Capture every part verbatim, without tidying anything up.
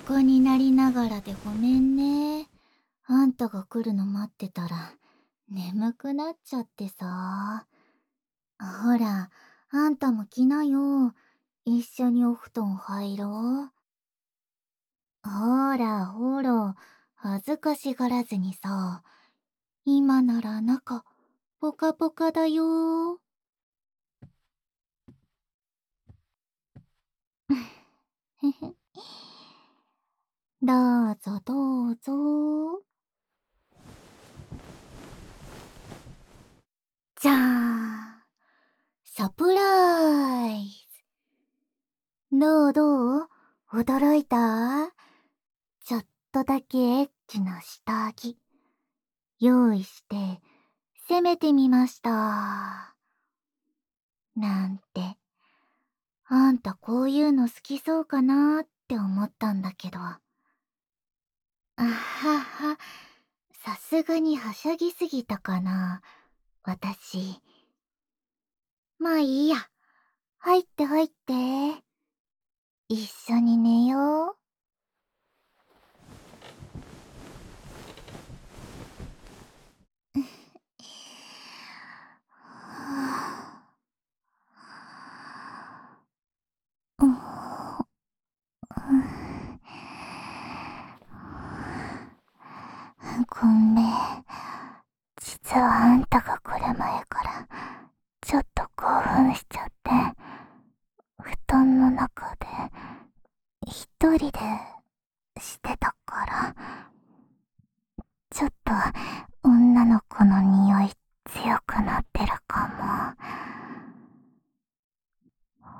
横になりながらでごめんね。あんたが来るの待ってたら、眠くなっちゃってさ。ほら、あんたも来なよ。一緒にお布団入ろう。ほらほら、恥ずかしがらずにさ。今なら中、ポカポカだよ。へへ。どうぞどうぞ。じゃーん。サプライズ。どうどう？驚いた？ちょっとだけエッチな下着用意して攻めてみました。なんて、あんたこういうの好きそうかなって思ったんだけど。あはは、さすがにはしゃぎすぎたかな、私。まあいいや。入って入って。一緒に寝よう。ごめん。実はあんたが来る前からちょっと興奮しちゃって、布団の中で一人でしてたから、ちょっと女の子の匂い強くなってるかも。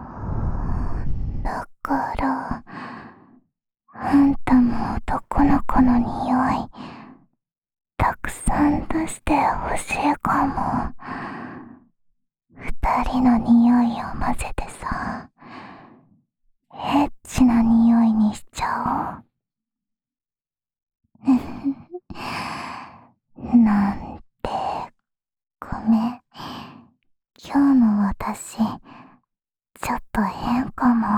だからあんたも男の子の匂いたくさん出してほしいかも。二人の匂いを混ぜてさ、エッチな匂いにしちゃおう。なんて、ごめん。今日の私、ちょっと変かも。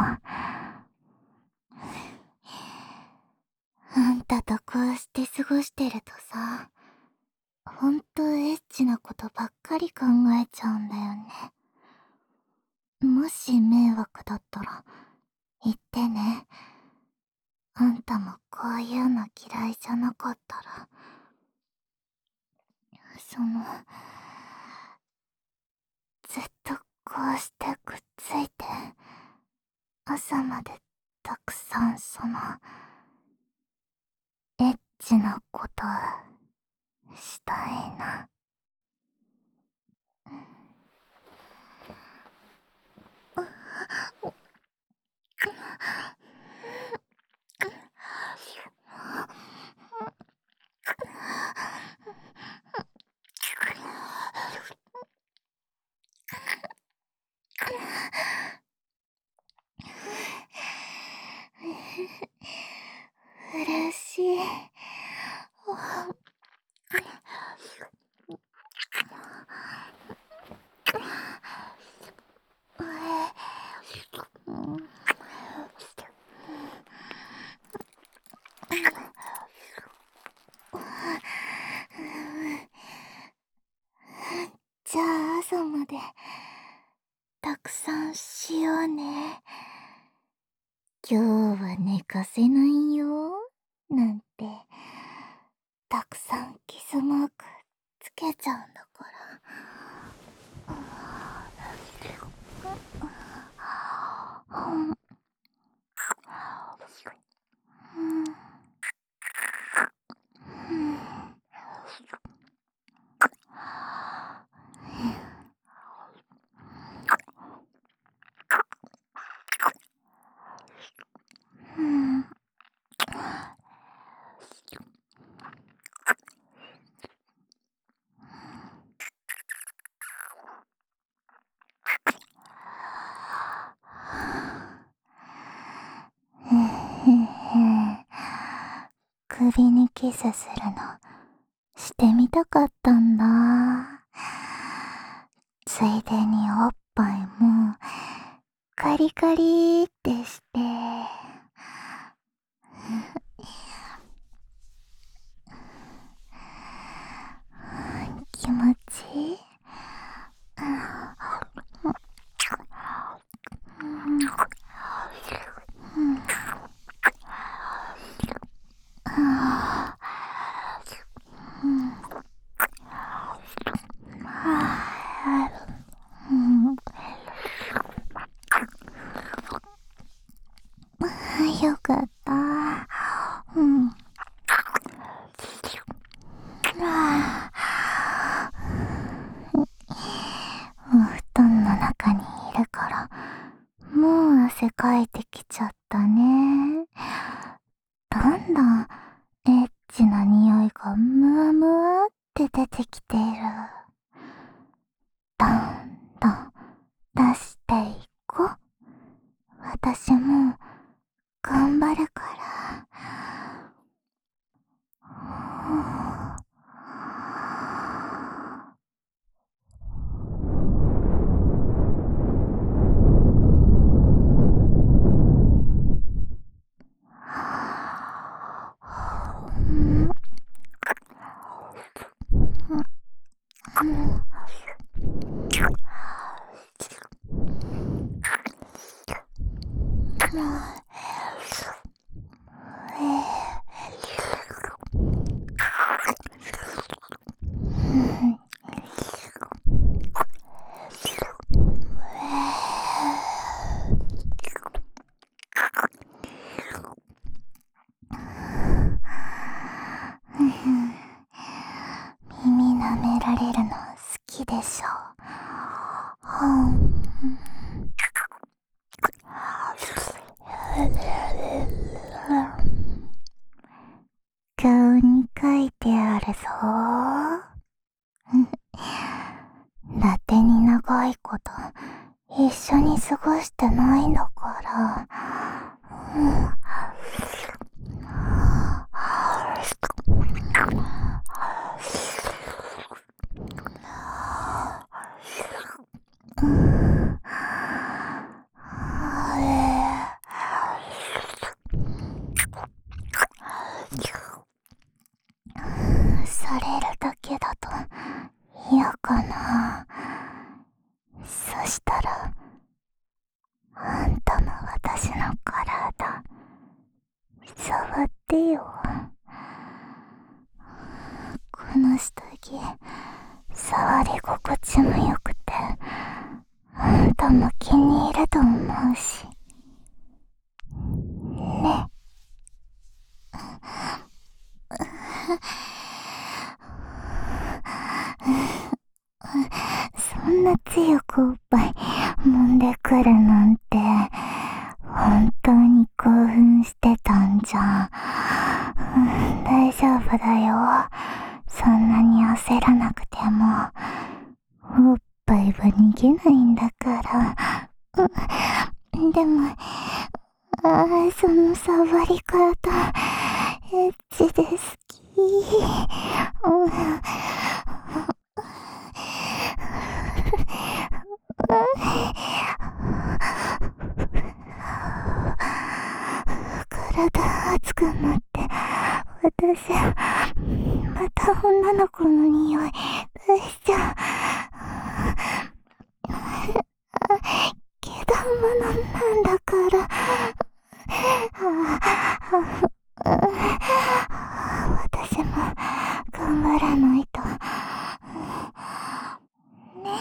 あんたとこうして過ごしてるとさ、ほんとエッチなことばっかり考えちゃうんだよね。もし迷惑だったら言ってね。あんたもこういうの嫌いじゃなかったら。その、ずっとこうしてくっついて朝までたくさんそのエッチなことしたいな。嬉しい。じゃあ朝までたくさんしようね。今日は寝かせないよ。なんて、たくさんキスマークつけちゃうんだから。首にキスするのしてみたかったんだ。ついでにおっぱいもカリカリってして。 気持ちいい。よかった。うん。お布団の中にいるから、もう汗かいてきちゃったね。どんどんエッチな匂いがムワムワって出てきている。どんどん出していこう。私も頑張るから。耳舐められるの好きでしょ。顔に書いてあるぞ。だてに長いこと一緒に過ごしてないんだから。されるだけだと嫌かな。そしたらあんたも私の体触ってよ。この下着触り心地も良くて、あんたも気に入ると思うしね。そんな強くおっぱい揉んでくるなんて、本当に興奮してたんじゃ。大丈夫だよ。そんなに焦らなくてもおっぱいは逃げないんだから。でも、あー、その触り方エッチで好き。体熱くなって、私また女の子の匂い出しちゃう。けどものなんだから。私も頑張らないとね。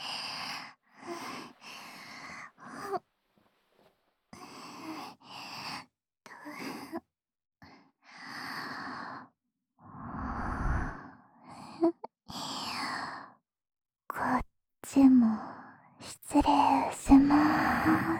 こっちも失礼します。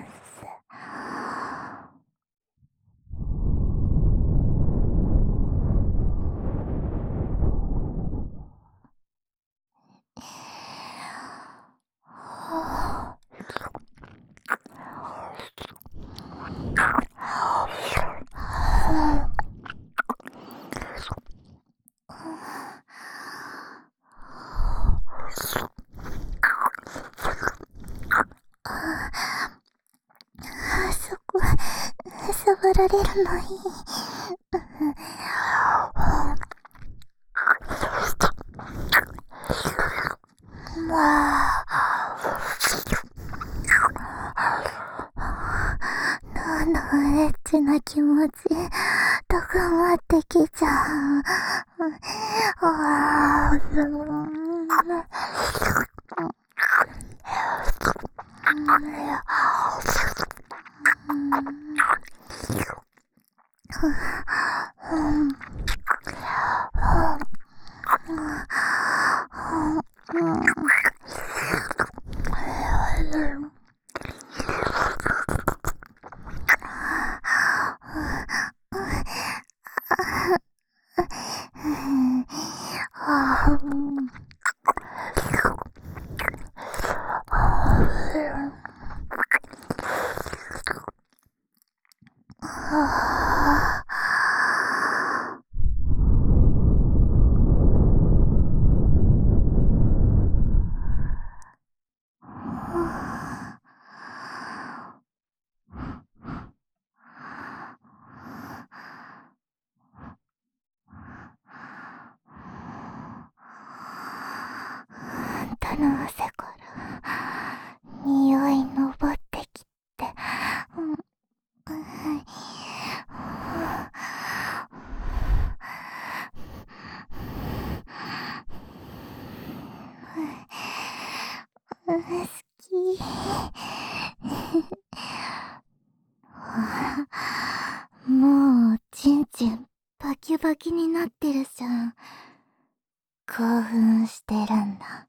あそこ触られるのいい。 なってきちゃう。あー、うんあんたの汗から匂いのぼってきて、うんうん、好き。もうちんちんバキバキになってるじゃん。興奮してるんだ。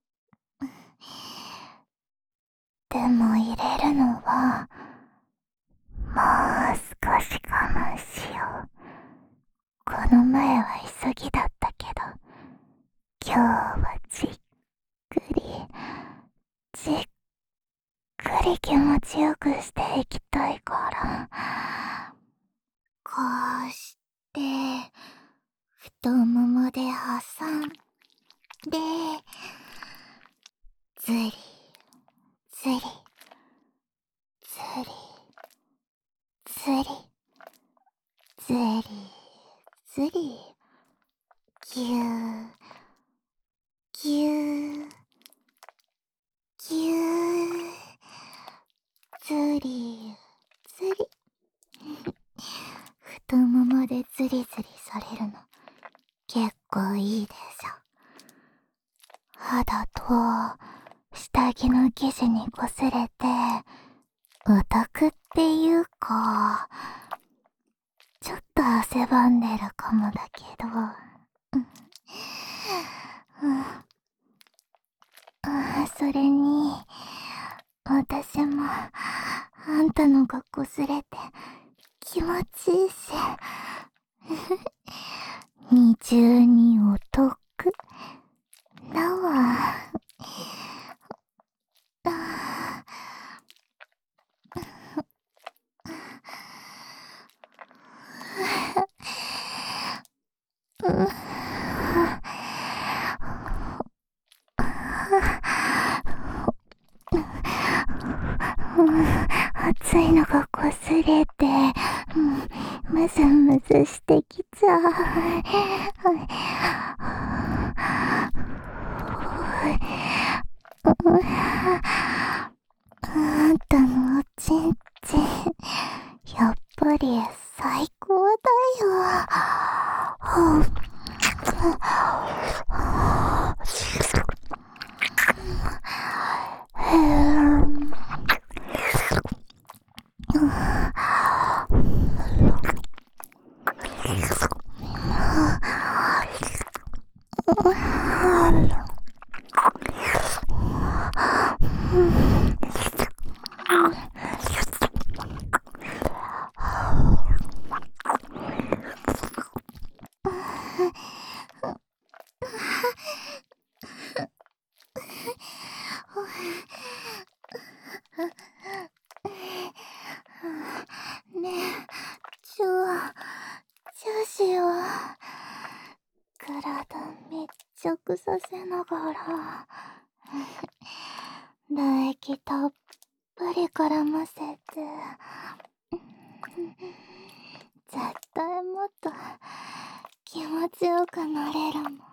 でも入れるのはもう少し我慢しよう。この前は急ぎだったけど、今日はじっくりじっくり気持ちよくしていきたいから、こうして太ももで挟んで、ずりずりずりずりずりずり、ぎゅーぎゅーぎゅー、ずりずり。太ももでズリズリされるの結構いいでしょ。肌と下着の生地にこすれてお得っていうか、ちょっと汗ばんでるかもだけど、うんうん、あ、それに私もあんたのがこすれて気持ちいいし、二重にお得だわ。暑いのがこすれて、うん、むずむずしてきちゃう。あんたのおちんちん、やっぱり最高だよ。ねえ、ちょ、チューしよう。体密着させながら、唾液たっぷり絡ませて、絶対もっと気持ちよくなれるもん。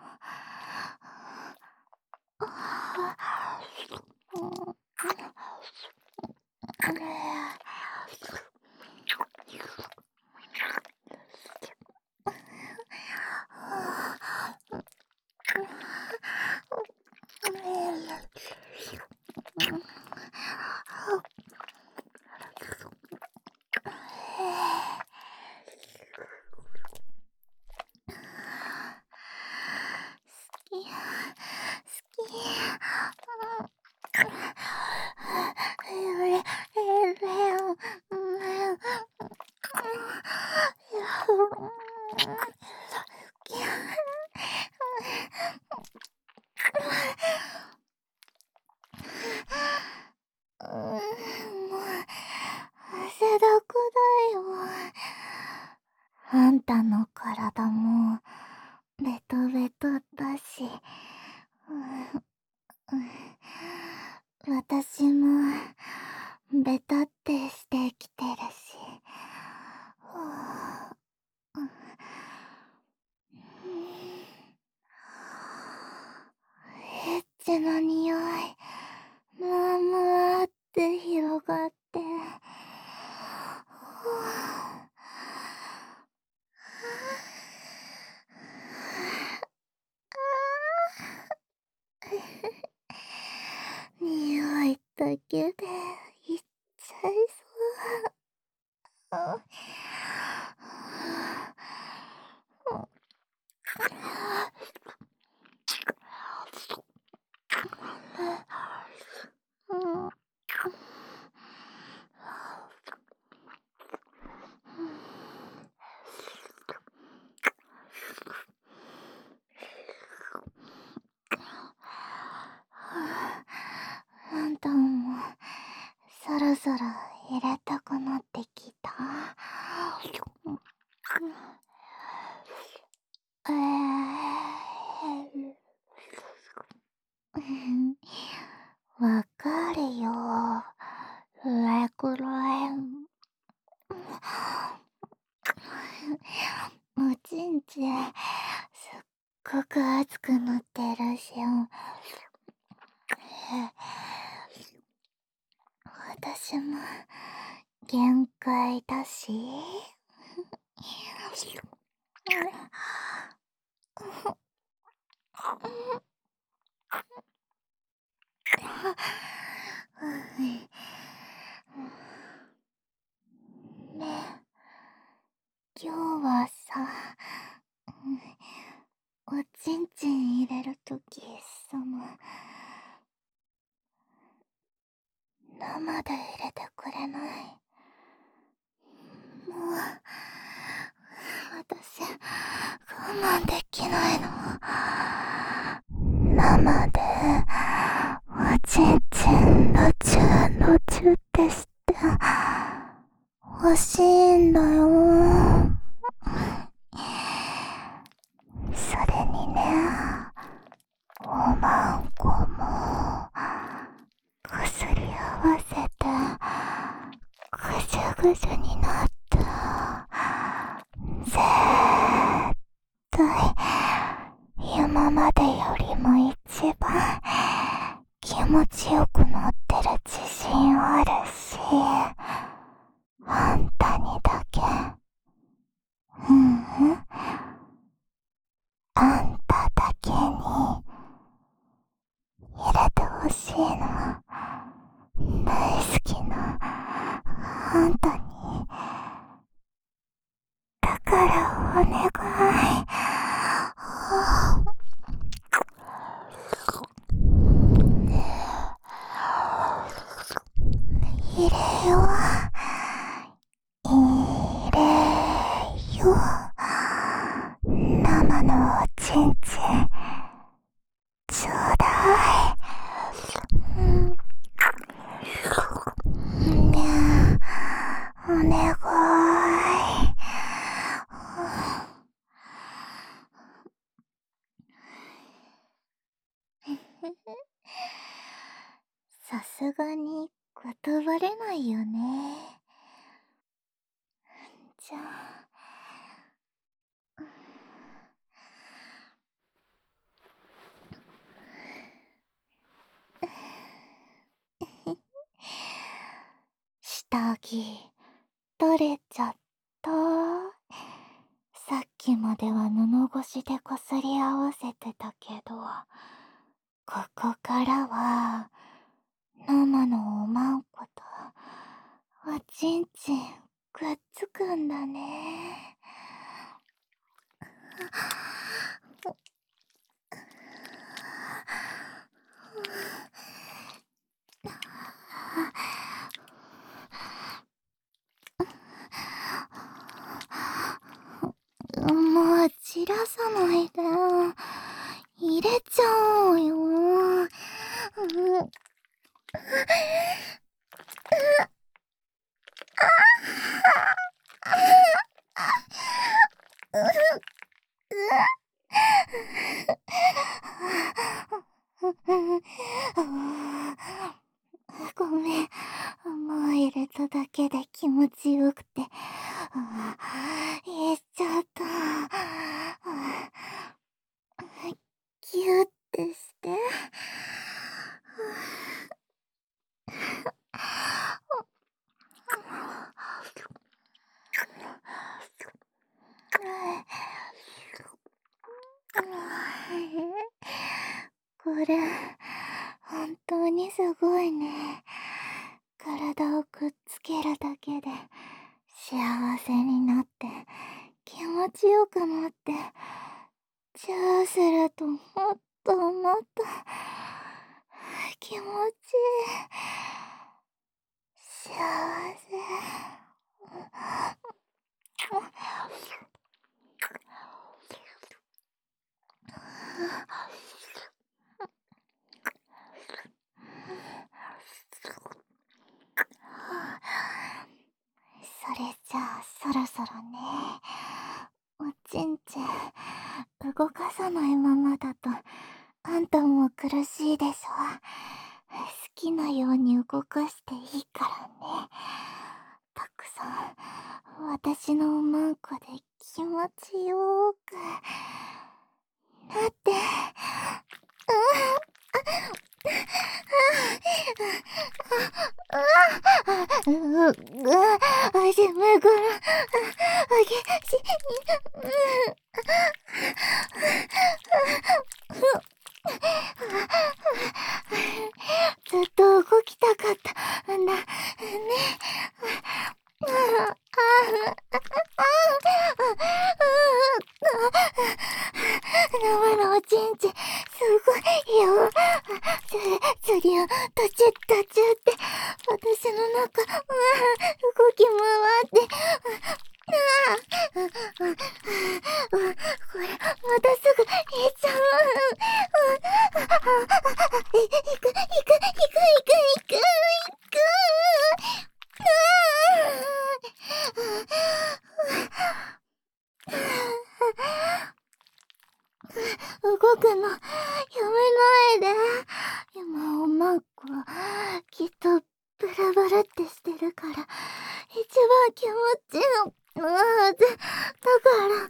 うーん、もう、汗だくだよ。あんたの体も、ベトベトだし、うん、私も、ベタってしてきてるし。エッチの匂い、もわもわって広がって。匂いだけでいっちゃいそう。あんたもそろそろ入れたくなってきた。えー、わかるよ。レクライン。おちんちすっごく熱くなってるし、私も限界だし。ね、今日はさ、おちんちん入れるとき、その、生で入れてくれない？もう、私、我慢できないの。生で、おちんちん、ロチュロチュってして、欲しいんだよ。それにね、おまんこも、こすり合わせて、ぐじゅぐじゅになって、絶対、今までよりも一番、気持ちよくなってる自信あるし、あんたにだけ、ううん、あんただけに入れてほしいの。大好きなあんたに、だからお願い。入れよう、入れよう、生のおちんちんちょうだい。ねえ、お願い。さすがに断れないよね。じゃあ、下着取れちゃった。さっきまでは布越しでこすり合わせてたけど、ここからは生のおまんことおちんちんくっつくんだね。もうじらさないで。入れちゃおうよ。うん。ごめん。もう入れただけで気持ちよくて。入れちゃった。ギュッてして。これ、本当にすごいね。体をくっつけるだけで幸せになって気持ちよくなって、チューするともっともっと気持ちいい。幸せ。それじゃあそろそろね。おちんちん動かさないままだとあんたも苦しいでしょ。好きなように動かしていいからね。たくさん私のおまんこで気持ちよくなって。うん。う、う、あじめぐら、あげし、ずっと動きたかったんだね。生のおちんちんすごいよ。つ、釣りを途中途中って私の中、動き回って、これまたすぐいっちゃう。いくいくいくいくいくいくいく。動くのやめないで。今おまんこきっとブラブラってしてるから一番気持ちいいの。うん、だから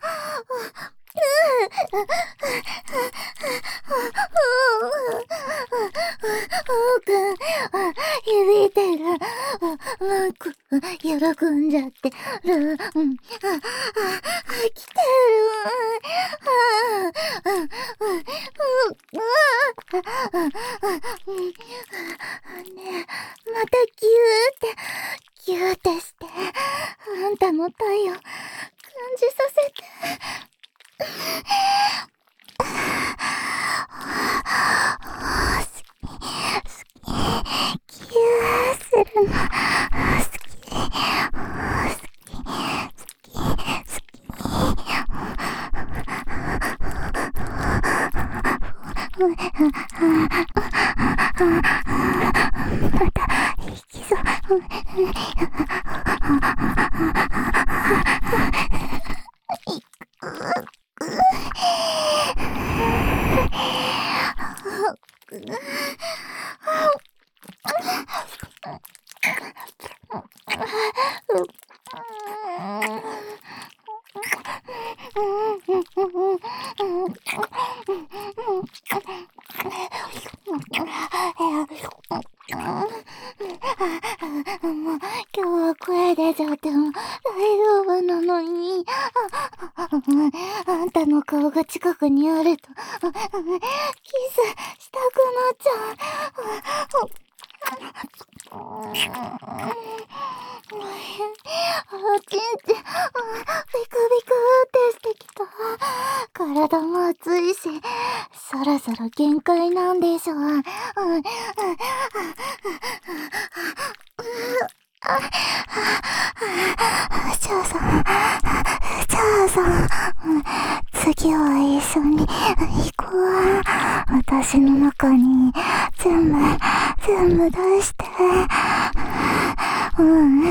響いてる。なんか喜んじゃってる。うん、来てる。ねえ、またギューってギューってしてあんたの体温感じさせて。ギューするの好き。好き好きまた行きそう。もう今日は声出ちゃっても大丈夫なのに。あんたの顔が近くにあるとキスしたくなっちゃう。おちんちん、ビクビクってしてきた。体も熱いし、そろそろ限界なんでしょ。うん、うん、翔さん、 じゃあさ、うん、次は一緒に行こう。私の中に全部、全部出して。うん、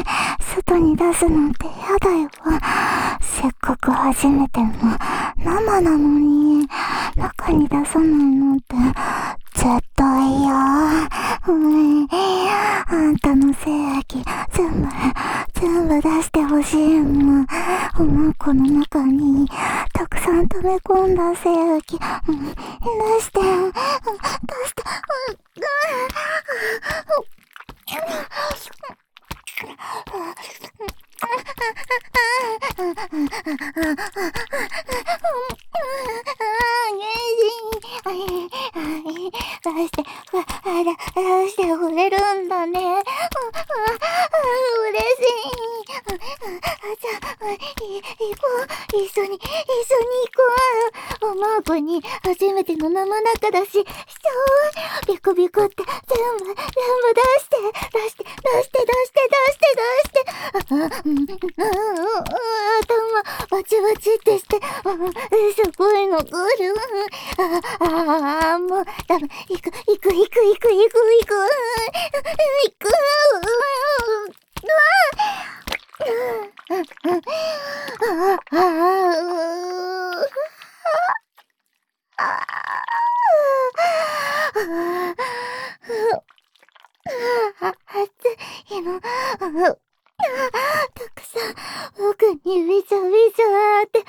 外に出すなんてやだよ。せっかく初めての生なのに、中に出さないなんて絶対嫌。うん、あんたの精液全部、全部出してほしいもん。おまこの中にたくさん溜め込んだ精液、うん、出して、うん、出して、うん、出して、出してくれるんだね。嬉しい。じゃあ、行こう。一緒に、一緒に行こう。おまーこに初めての生中だし、しちゃおう。ビクビクって全部、全部出して、出して、出して、出して、出して、出して。あ、うん、うん、頭、バチバチってして、すごいの来る。ああ、もう、ダメ。行く、行く、行く、行く、行く、行く。行く。うわあああ暑いの。たくさん奥にびしょびしょって出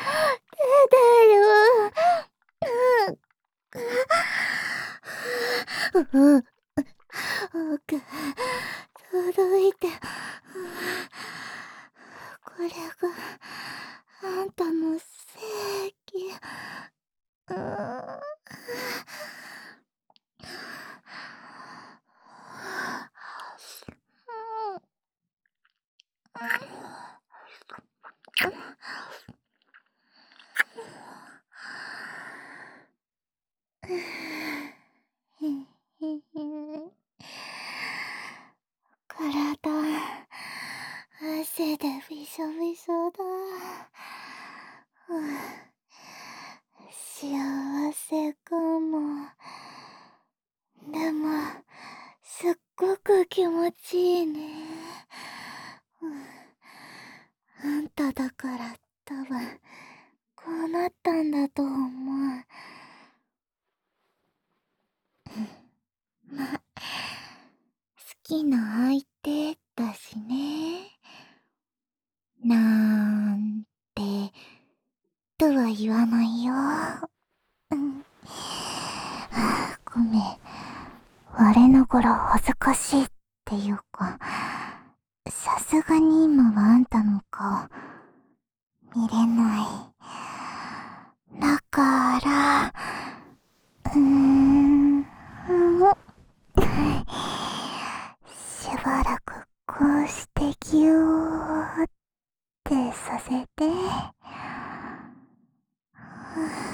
てる。奥届いて、これがあんたの正義。うーん。体、汗でびしょびしょだ。幸せかも。でも、すっごく気持ちいいね。あんただから多分、こうなったんだと思う。ま、好きな相手だしね。なんて、とは言わないよ。うん。ごめん。我ながら恥ずかしいっていうか、さすがに今はあんたの顔、見れない。だから、うーん、しばらくこうしてぎゅーってさせて。